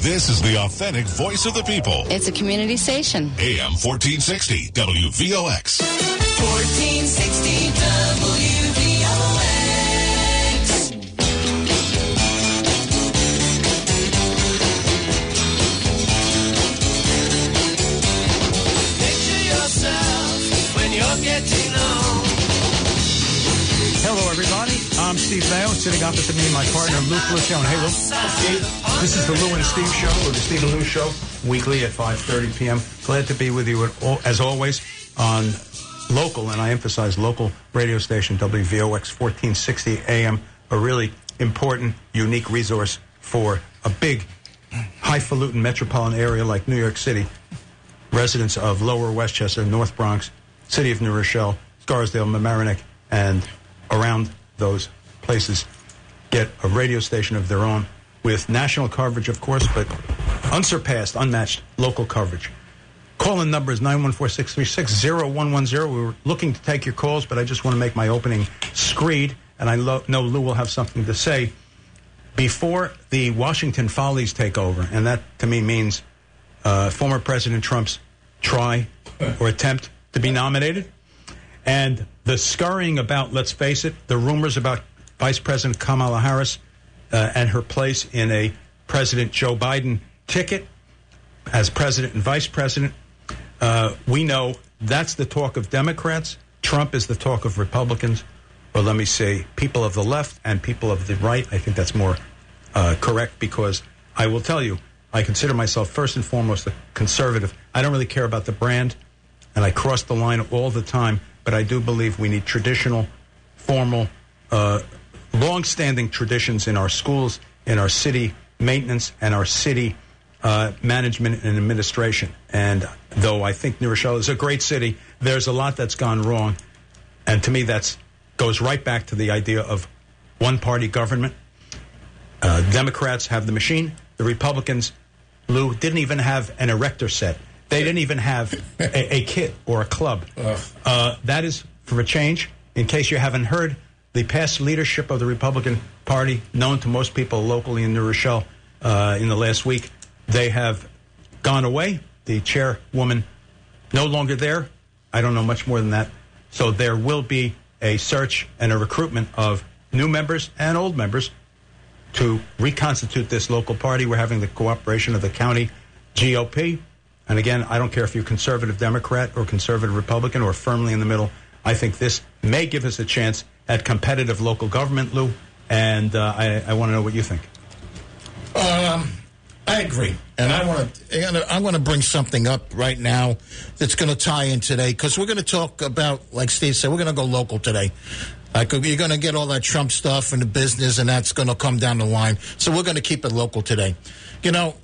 This is the authentic voice of the people. It's a community station. AM 1460 WVOX. 1460 WVOX. Picture yourself when you're getting old. Hello, everybody. I'm Steve Mayo. Sitting opposite me, my partner, Lou Feliciano. Hey, Lou. Steve, this is the Lou and Steve Show, or the Steve and Lou Show, weekly at 5:30 p.m. Glad to be with you, as always, on local, and I emphasize local, radio station, WVOX 1460 AM, a really important, unique resource for a big, highfalutin metropolitan area like New York City. Residents of Lower Westchester, North Bronx, City of New Rochelle, Scarsdale, Mamaroneck, and around those places get a radio station of their own with national coverage, of course, but unsurpassed, unmatched local coverage. Call-in number is 914-636-0110. We were looking to take your calls, but I just want to make my opening screed, and I know Lou will have something to say. Before the Washington Follies take over, and that to me means former President Trump's try or attempt to be nominated, and the scurrying about, let's face it, the rumors about Vice President Kamala Harris and her place in a President Joe Biden ticket as president and vice president, we know that's the talk of Democrats. Trump is the talk of Republicans. Or let me say, people of the left and people of the right. I think that's more correct, because I will tell you, I consider myself first and foremost a conservative. I don't really care about the brand, and I cross the line all the time. But I do believe we need traditional, formal, long-standing traditions in our schools, in our city maintenance, and our city management and administration. And though I think New Rochelle is a great city, there's a lot that's gone wrong. And to me, that goes right back to the idea of one-party government. Democrats have the machine. The Republicans, Lou, didn't even have an erector set. They didn't even have a kit or a club. That is for a change. In case you haven't heard, the past leadership of the Republican Party, known to most people locally in New Rochelle in the last week, they have gone away. The chairwoman no longer there. I don't know much more than that. So there will be a search and a recruitment of new members and old members to reconstitute this local party. We're having the cooperation of the county GOP. And again, I don't care if you're conservative Democrat or conservative Republican or firmly in the middle. I think this may give us a chance at competitive local government, Lou. And I want to know what you think. I agree. And I want to bring something up right now that's going to tie in today, because we're going to talk about, like Steve said, we're going to go local today. Like, you're going to get all that Trump stuff and the business, and that's going to come down the line. So we're going to keep it local today. You know,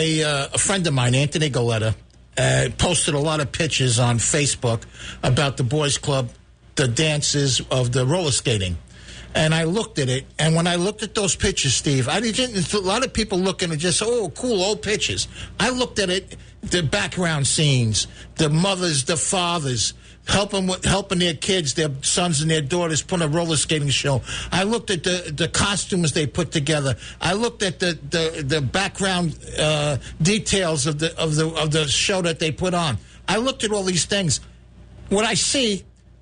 a friend of mine, Anthony Galetta, posted a lot of pictures on Facebook about the boys' club, the dances of the roller skating. And I looked at it, and when I looked at those pictures, Steve, a lot of people looking at just, oh, cool, old pictures. I looked at it, the background scenes, the mothers, the fathers, helping their kids, their sons and their daughters put a roller skating show. I looked at the costumes they put together. I looked at the background details of the show that they put on. I looked at all these things. What I see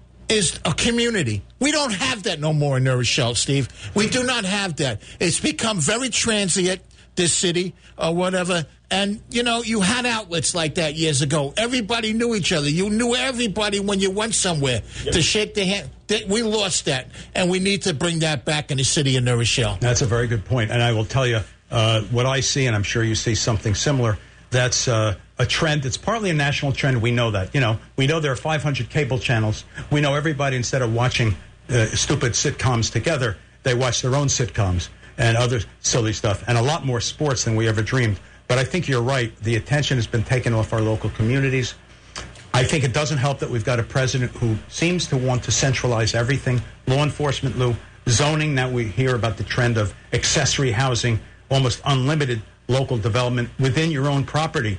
is a community. We don't have that no more in New Rochelle, Steve. We do not have that. It's become very transient, this city, or whatever. And, you know, you had outlets like that years ago. Everybody knew each other. You knew everybody when you went somewhere to shake their hand. We lost that, and we need to bring that back in the city of New Rochelle. That's a very good point. And I will tell you what I see, and I'm sure you see something similar. That's a trend. It's partly a national trend. We know that. You know, we know there are 500 cable channels. We know everybody, instead of watching stupid sitcoms together, they watch their own sitcoms and other silly stuff, and a lot more sports than we ever dreamed. But I think you're right. The attention has been taken off our local communities. I think it doesn't help that we've got a president who seems to want to centralize everything. Law enforcement, Lou, zoning. Now we hear about the trend of accessory housing, almost unlimited local development within your own property.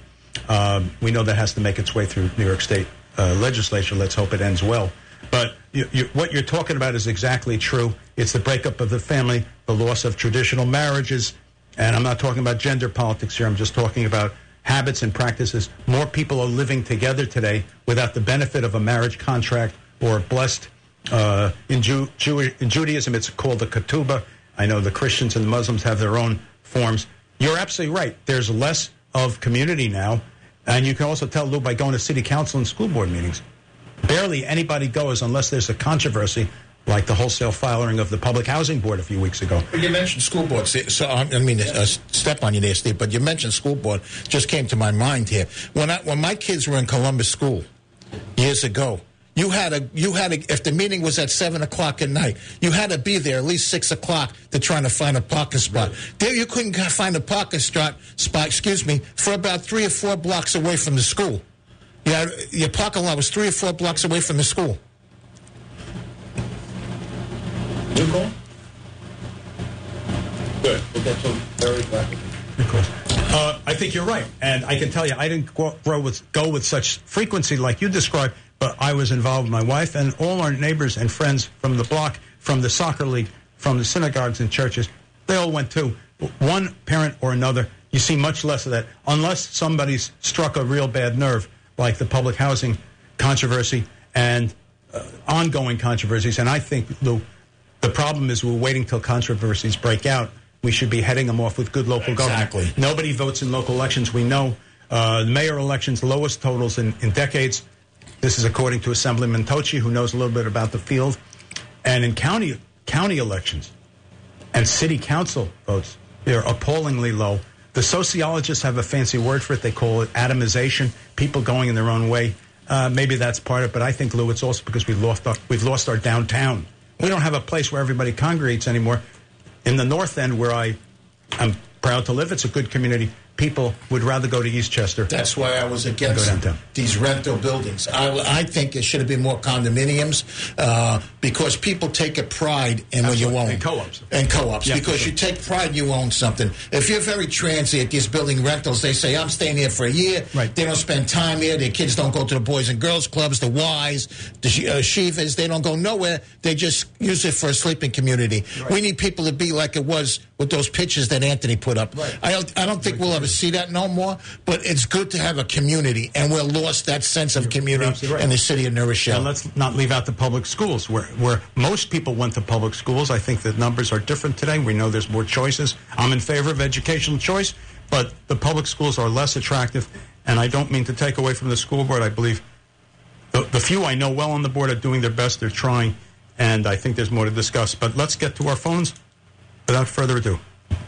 We know that has to make its way through New York State legislature. Let's hope it ends well. But what you're talking about is exactly true. It's the breakup of the family, the loss of traditional marriages, and I'm not talking about gender politics here, I'm just talking about habits and practices. More people are living together today without the benefit of a marriage contract or blessed. In Judaism, it's called the ketubah. I know the Christians and the Muslims have their own forms. You're absolutely right. There's less of community now, and you can also tell, Lou, by going to city council and school board meetings. Barely anybody goes unless there's a controversy, like the wholesale firing of the Public Housing Board a few weeks ago. You mentioned school board. So I mean, step on you there, Steve, but you mentioned school board. Just came to my mind here. When my kids were in Columbus School years ago, you had to, if the meeting was at 7 o'clock at night, you had to be there at least 6 o'clock to try to find a parking spot. Right. There you couldn't find a parking spot, for about 3 or 4 blocks away from the school. Yeah, your parking lot was 3 or 4 blocks away from the school. You call? Good. We'll get to very quickly. Of course. I think you're right, and I can tell you, I didn't go with such frequency like you described, but I was involved with my wife and all our neighbors and friends from the block, from the soccer league, from the synagogues and churches. They all went too. One parent or another, you see much less of that, unless somebody's struck a real bad nerve, like the public housing controversy and ongoing controversies. And I think, Lou, the problem is we're waiting till controversies break out. We should be heading them off with good local government. Nobody votes in local elections. We know the mayor elections, lowest totals in decades. This is according to Assemblyman Tochi, who knows a little bit about the field. And in county elections and city council votes, they're appallingly low. The sociologists have a fancy word for it. They call it atomization, people going in their own way. Maybe that's part of it, but I think, Lou, it's also because we've lost our downtown. We don't have a place where everybody congregates anymore. In the North End, where I'm proud to live, it's a good community. People would rather go to Eastchester. That's why I was against these rental buildings. I think there should have been more condominiums because people take a pride in when you own. And co-ops. Yeah, because you take pride you own something. If you're very transient, these building rentals, they say, I'm staying here for a year. Right. They don't spend time here. Their kids don't go to the Boys and Girls Clubs, the Ys, the Shivas. They don't go nowhere. They just use it for a sleeping community. Right. We need people to be like it was with those pictures that Anthony put up. Right. I don't think we'll ever see that no more, but it's good to have a community, and we're lost that sense of community in the city of New Rochelle. And let's not leave out the public schools, where most people went to public schools. I think the numbers are different today. We know there's more choices. I'm in favor of educational choice, but the public schools are less attractive, and I don't mean to take away from the school board. I believe the few I know well on the board are doing their best. They're trying, and I think there's more to discuss. But let's get to our phones without further ado.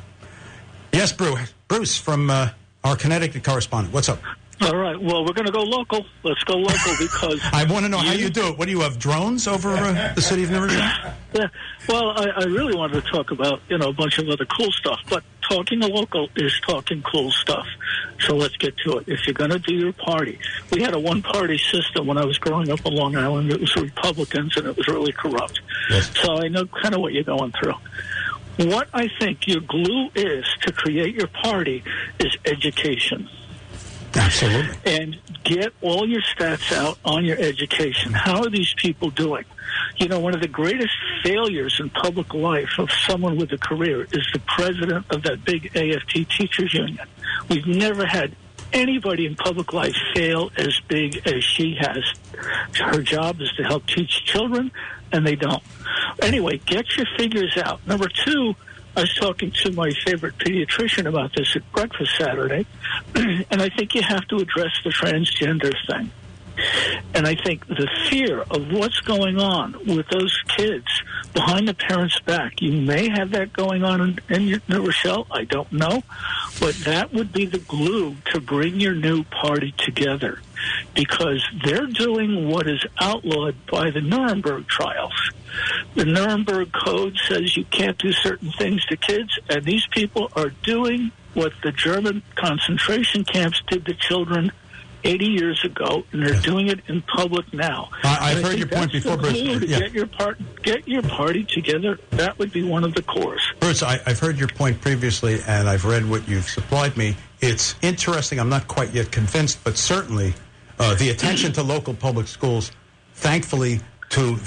Yes, Bruce from our Connecticut correspondent. What's up? All right. Well, we're going to go local. Let's go local because... I want to know how you do it. What do you have, drones over the city of New Rochelle? Yeah. Well, I really wanted to talk about, a bunch of other cool stuff, but talking local is talking cool stuff. So let's get to it. If you're going to do your party, we had a one-party system when I was growing up on Long Island. It was Republicans, and it was really corrupt. Yes. So I know kind of what you're going through. What I think your glue is to create your party is education. Absolutely. And get all your stats out on your education. How are these people doing? One of the greatest failures in public life of someone with a career is the president of that big AFT teachers union. We've never had anybody in public life fail as big as she has. Her job is to help teach children, and they don't. Anyway, get your figures out. Number two, I was talking to my favorite pediatrician about this at breakfast Saturday, and I think you have to address the transgender thing. And I think the fear of what's going on with those kids behind the parents' back, you may have that going on in New Rochelle, I don't know, but that would be the glue to bring your new party together, because they're doing what is outlawed by the Nuremberg trials. The Nuremberg Code says you can't do certain things to kids, and these people are doing what the German concentration camps did to children 80 years ago, and they're doing it in public now. I've heard your point before, Bruce. Yeah. Get your party together. That would be one of the cores. Bruce, I've heard your point previously, and I've read what you've supplied me. It's interesting. I'm not quite yet convinced, but certainly the attention to local public schools, thankfully to the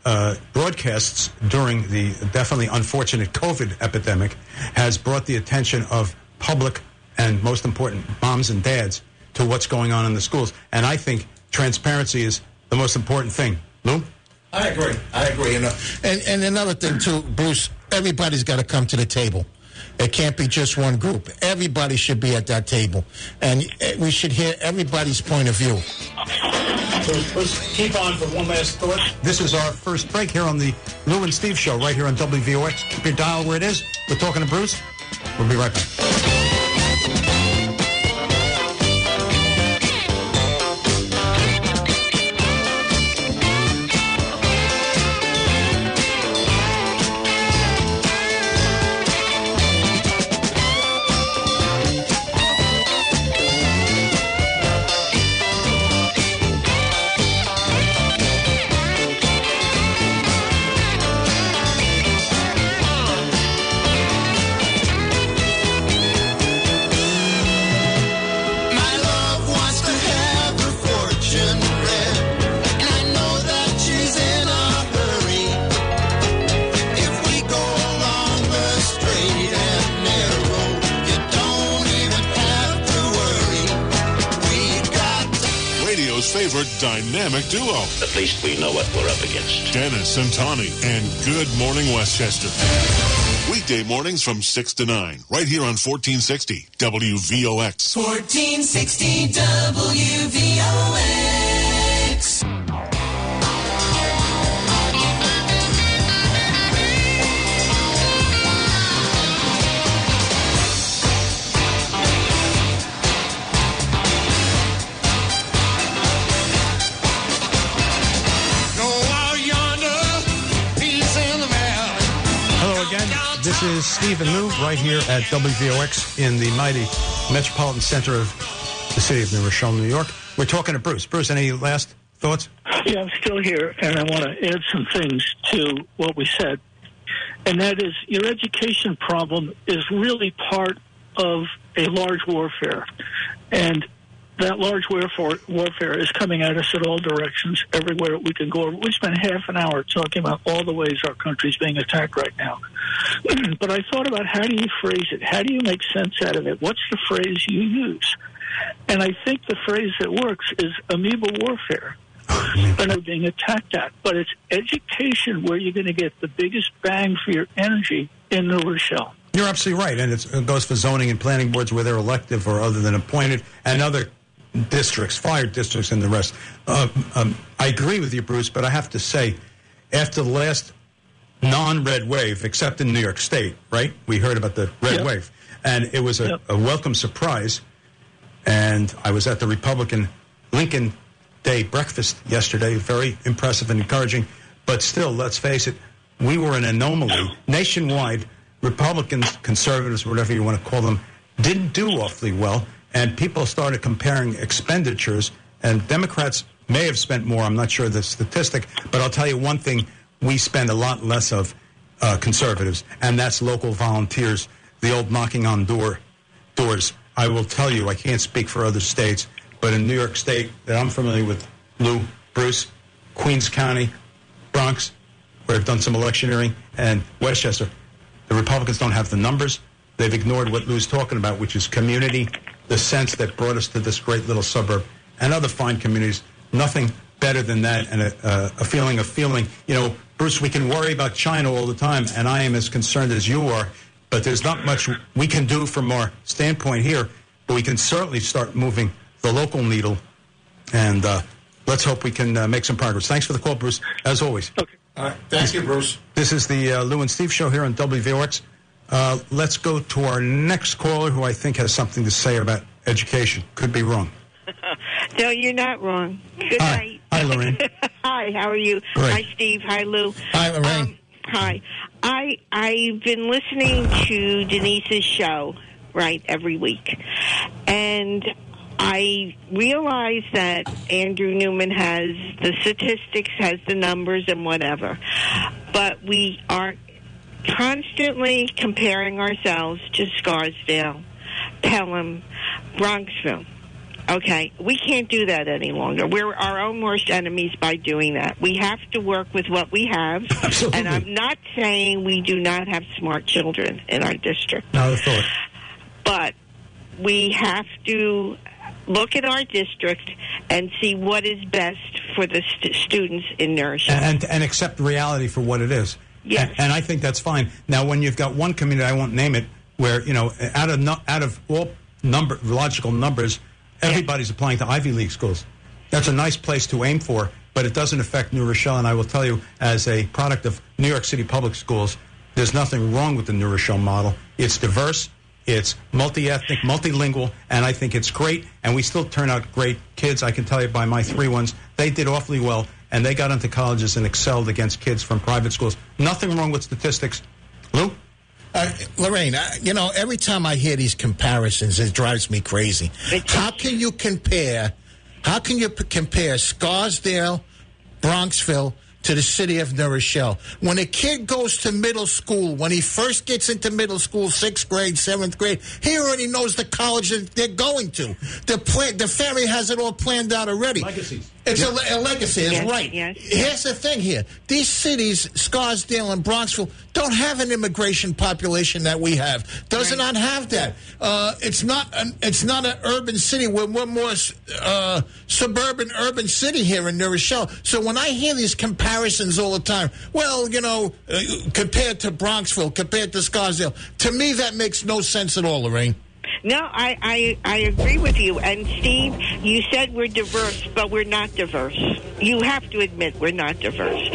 broadcasts during the definitely unfortunate COVID epidemic has brought the attention of public and, most important, moms and dads to what's going on in the schools. And I think transparency is the most important thing. Lou? I agree. And another thing, too, Bruce, everybody's got to come to the table. It can't be just one group. Everybody should be at that table. And we should hear everybody's point of view. So let's keep on for one last thought. This is our first break here on the Lou and Steve Show right here on WVOX. Keep your dial where it is. We're talking to Bruce. We'll be right back. Favorite dynamic duo. At least we know what we're up against. Dennis and Tawny and Good Morning Westchester. Weekday mornings from 6 to 9, right here on 1460 WVOX. 1460 WVOX. This is Steve and Lou right here at WVOX in the mighty metropolitan center of the city of New Rochelle, New York. We're talking to Bruce. Bruce, any last thoughts? Yeah, I'm still here, and I want to add some things to what we said. And that is, your education problem is really part of a large warfare. And that large warfare is coming at us at all directions, everywhere we can go. We spent half an hour talking about all the ways our country's being attacked right now. But I thought about, how do you phrase it? How do you make sense out of it? What's the phrase you use? And I think the phrase that works is amoeba warfare. They're not being attacked at. But it's education where you're going to get the biggest bang for your energy in New Rochelle. You're absolutely right. And it goes for zoning and planning boards where they're elective or other than appointed, and other districts, fire districts, and the rest. I agree with you, Bruce, but I have to say, after the last non-red wave, except in New York State, right? We heard about the red wave, and it was a welcome surprise. And I was at the Republican Lincoln Day breakfast yesterday, very impressive and encouraging. But still, let's face it, we were an anomaly. Nationwide, Republicans, conservatives, whatever you want to call them, didn't do awfully well. And people started comparing expenditures, and Democrats may have spent more. I'm not sure the statistic, but I'll tell you one thing. We spend a lot less of conservatives, and that's local volunteers, the old knocking on doors. I will tell you, I can't speak for other states, but in New York State that I'm familiar with, Lou, Bruce, Queens County, Bronx, where I've done some electioneering, and Westchester, the Republicans don't have the numbers. They've ignored what Lou's talking about, which is community, the sense that brought us to this great little suburb, and other fine communities. Nothing better than that, and a feeling of feeling. You know, Bruce, we can worry about China all the time, and I am as concerned as you are, but there's not much we can do from our standpoint here, but we can certainly start moving the local needle, and let's hope we can make some progress. Thanks for the call, Bruce, as always. Okay. All right. Thank you, Bruce. This is the Lou and Steve Show here on WVOX. Let's go to our next caller, who I think has something to say about education. Could be wrong. No, you're not wrong. Good night. Hi, Lorraine. Hi, how are you? Great. Hi, Steve. Hi, Lou. Hi, Lorraine. Hi. I've been listening to Denise's show, right, every week. And I realize that Andrew Newman has the statistics, has the numbers and whatever. But we are constantly comparing ourselves to Scarsdale, Pelham, Bronxville. Okay, we can't do that any longer. We're our own worst enemies by doing that. We have to work with what we have. Absolutely. And I'm not saying we do not have smart children in our district. Not a thought. But we have to look at our district and see what is best for the students in Nourishell. And accept reality for what it is. Yes. And I think that's fine. Now, when you've got one community, I won't name it, where, out of all logical numbers, everybody's applying to Ivy League schools. That's a nice place to aim for, but it doesn't affect New Rochelle. And I will tell you, as a product of New York City public schools, there's nothing wrong with the New Rochelle model. It's diverse, it's multi-ethnic, multilingual, and I think it's great. And we still turn out great kids. I can tell you by my 3 ones, they did awfully well, and they got into colleges and excelled against kids from private schools. Nothing wrong with statistics. Lou? Lorraine, every time I hear these comparisons, it drives me crazy. How can you compare Scarsdale, Bronxville, to the city of New Rochelle? When a kid goes to middle school, when he first gets into middle school, 6th grade, 7th grade, he already knows the college that they're going to. The family has it all planned out already. Legacies. It's a legacy, it's Yes, right. yes. Here's the thing here. These cities, Scarsdale and Bronxville, don't have an immigration population that we have. Does not have that. It's not an urban city. We're more suburban, urban city here in New Rochelle. So when I hear these comparisons all the time, compared to Bronxville, compared to Scarsdale, to me that makes no sense at all, Lorraine. No, I agree with you. And, Steve, you said we're diverse, but we're not diverse. You have to admit we're not diverse.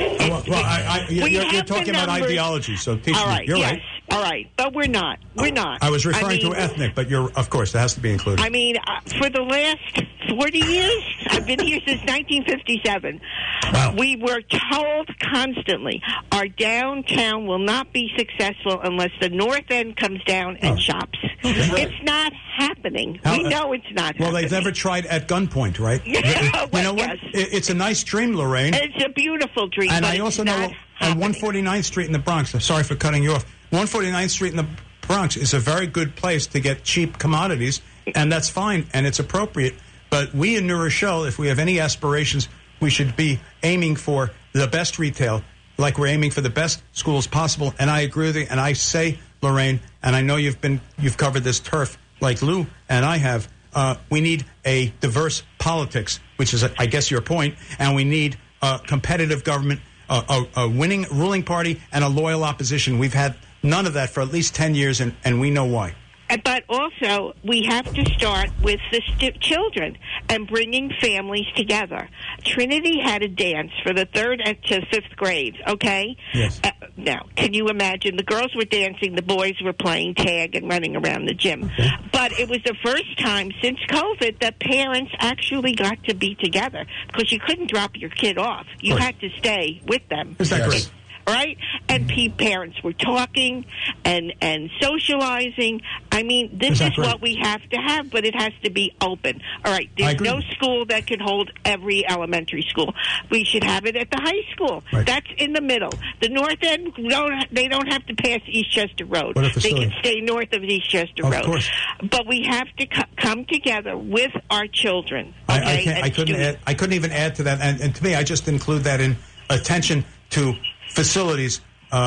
You're talking about ideology, so teach all right, me. You're yes, right. All right, but we're not. We're not. I was referring to ethnic, but of course, that has to be included. I mean, for the last 40 years, I've been here since 1957. Wow. We were told constantly, our downtown will not be successful unless the North End comes down and shops. Okay. It's not happening. We know it's not happening. Well, they've never tried at gunpoint, right? Yeah, you know what? yes. It's a nice dream, Lorraine. It's a beautiful dream, And but I also it's know not on happening. 149th Street in the Bronx, I'm sorry for cutting you off, 149th Street in the Bronx is a very good place to get cheap commodities, and that's fine, and it's appropriate. But we in New Rochelle, if we have any aspirations, we should be aiming for the best retail, like we're aiming for the best schools possible. And I agree with you, and I say, Lorraine, and I know you've covered this turf like Lou and I have, we need a diverse politics, which is, I guess, your point, and we need a competitive government, a winning ruling party, and a loyal opposition. We've had none of that for at least 10 years, and we know why. But also, we have to start with the children and bringing families together. Trinity had a dance for the 3rd to 5th grades, okay? Yes. Now, can you imagine? The girls were dancing, the boys were playing tag and running around the gym. Okay. But it was the first time since COVID that parents actually got to be together because you couldn't drop your kid off. You had to stay with them. Is that great? Right? And parents were talking and socializing. I mean, this is what we have to have, but it has to be open. All right, there's no school that can hold every elementary school. We should have it at the high school. Right. That's in the middle. The North End, they don't have to pass Eastchester Road. What a They facility. can stay north of Eastchester Road. Of course. But we have to come together with our children. Okay? I couldn't even add to that. And to me, I just include that in attention to facilities.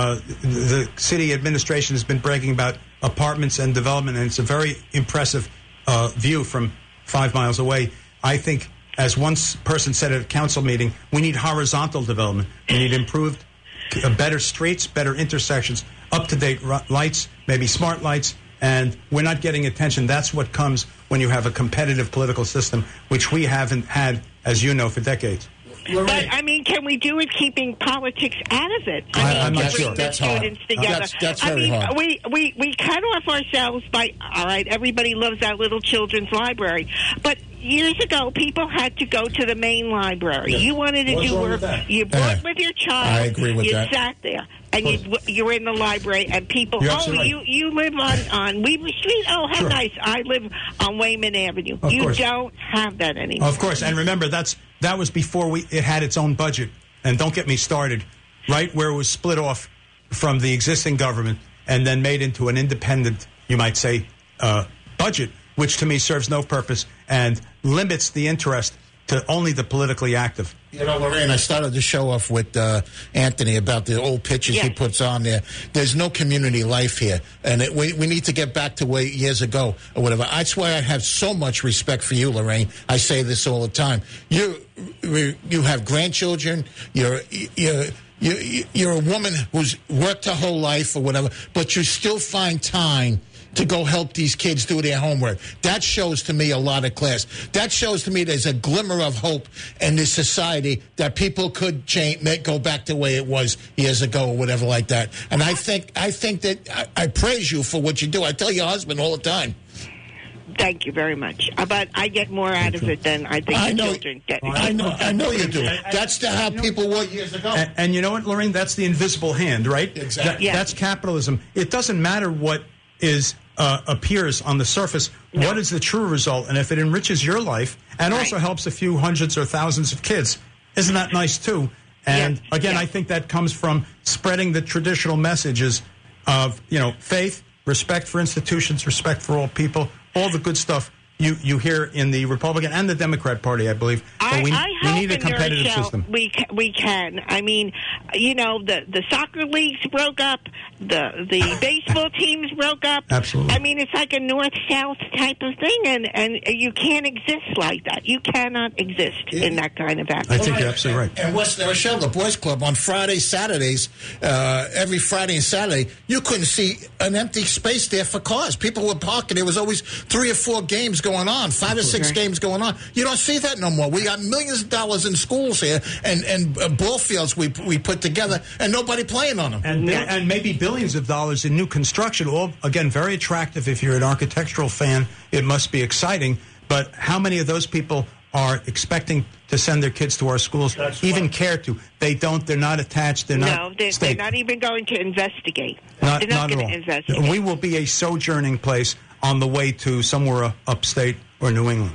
The city administration has been bragging about apartments and development, and it's a very impressive view from 5 miles away. I think, as one person said at a council meeting, we need horizontal development. We need improved, better streets, better intersections, up-to-date lights, maybe smart lights, and we're not getting attention. That's what comes when you have a competitive political system, which we haven't had, as you know, for decades. But, I mean, can we do it keeping politics out of it? I'm not bring sure. the That's hard. students together. That's very hard. We cut off ourselves by, all right, everybody loves our little children's library. But years ago, people had to go to the main library. You wanted to do work. You brought with your child. I agree with that. You sat there. And you were in the library, and people, you live on Weaver Street? Oh, how nice. I live on Wayman Avenue. Of you course. don't have that anymore. Of course, and remember, that was before it had its own budget. And don't get me started, right where it was split off from the existing government and then made into an independent, you might say, budget. which to me serves no purpose and limits the interest to only the politically active. You know, Lorraine, I started the show off with Anthony about the old pictures he puts on there. There's no community life here, and we need to get back to where years ago or whatever. That's why I have so much respect for you, Lorraine. I say this all the time. You have grandchildren. You're a woman who's worked her whole life or whatever, but you still find time to go help these kids do their homework. That shows to me a lot of class. That shows to me there's a glimmer of hope in this society that people could change, go back to the way it was years ago or whatever like that. And I think that I praise you for what you do. I tell your husband all the time. Thank you very much. But I get more out of it than I think the children get. I know you do. That's how people were years ago. And you know what, Lorraine? That's the invisible hand, right? Exactly. That's capitalism. It doesn't matter what appears on the surface. No. What is the true result? And if it enriches your life and also helps a few hundreds or thousands of kids, isn't that nice too? And again, I think that comes from spreading the traditional messages of, faith, respect for institutions, respect for all people, all the good stuff you hear in the Republican and the Democrat Party, I believe. But we need a competitive system. We can. I mean, the soccer leagues broke up. The baseball teams broke up. Absolutely. I mean, it's like a north-south type of thing, and you can't exist like that. You cannot exist in that kind of atmosphere. I think you're absolutely right. And West Rochelle, the Boys Club, on Fridays, Saturdays, every Friday and Saturday, you couldn't see an empty space there for cars. People were parking. There was always 3 or 4 games going on, 5 or 6 games going on. You don't see that no more. We got millions of dollars in schools here and ball fields we put together, and nobody playing on them. And maybe billions of dollars in new construction. All, again, very attractive. If you're an architectural fan, it must be exciting. But how many of those people are expecting to send their kids to our schools, care to? They don't. They're not attached. They're not. No, they're not even going to investigate. Not going at all. to investigate. We will be a sojourning place on the way to somewhere upstate or New England.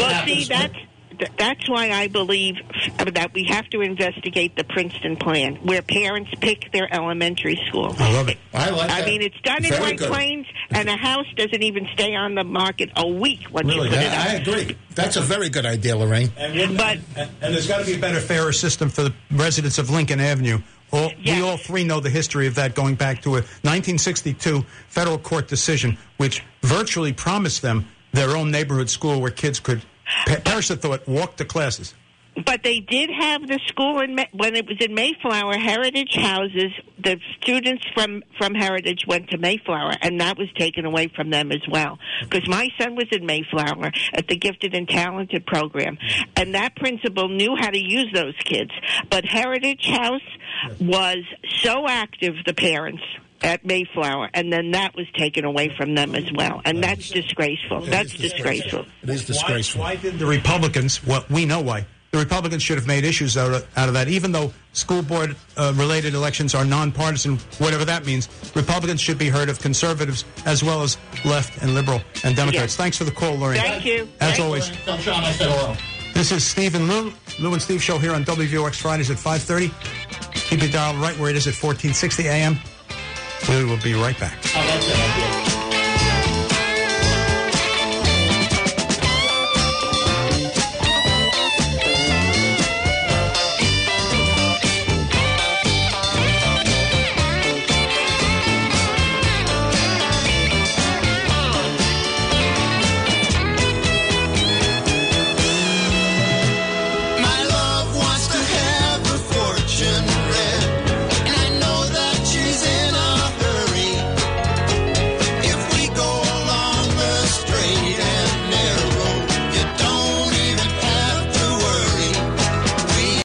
That's why I believe that we have to investigate the Princeton plan, where parents pick their elementary school. I love it. I like that. I mean, it's done in White Plains, and a house doesn't even stay on the market a week once you put it up. I agree. That's a very good idea, Lorraine. And there's got to be a better, fairer system for the residents of Lincoln Avenue. We all three know the history of that, going back to a 1962 federal court decision, which virtually promised them their own neighborhood school where kids could, parents that thought, walk to classes. But they did have the school when it was in Mayflower, Heritage houses. The students from Heritage went to Mayflower, and that was taken away from them as well. Because my son was in Mayflower at the Gifted and Talented program, and that principal knew how to use those kids. But Heritage House was so active, the parents at Mayflower, and then that was taken away from them as well. And that's disgraceful. That's disgraceful. It is disgraceful. Why did the Republicans, well, we know why. The Republicans should have made issues out of that. Even though school board related elections are nonpartisan, whatever that means, Republicans should be heard of, conservatives as well as left and liberal and Democrats. Yes. Thanks for the call, Lorraine. Thank you. As always. Tell John I said hello. This is Steve and Lou and Steve show here on WVOX Fridays at 5:30. Keep it dialed right where it is at 1460 AM. We will be right back.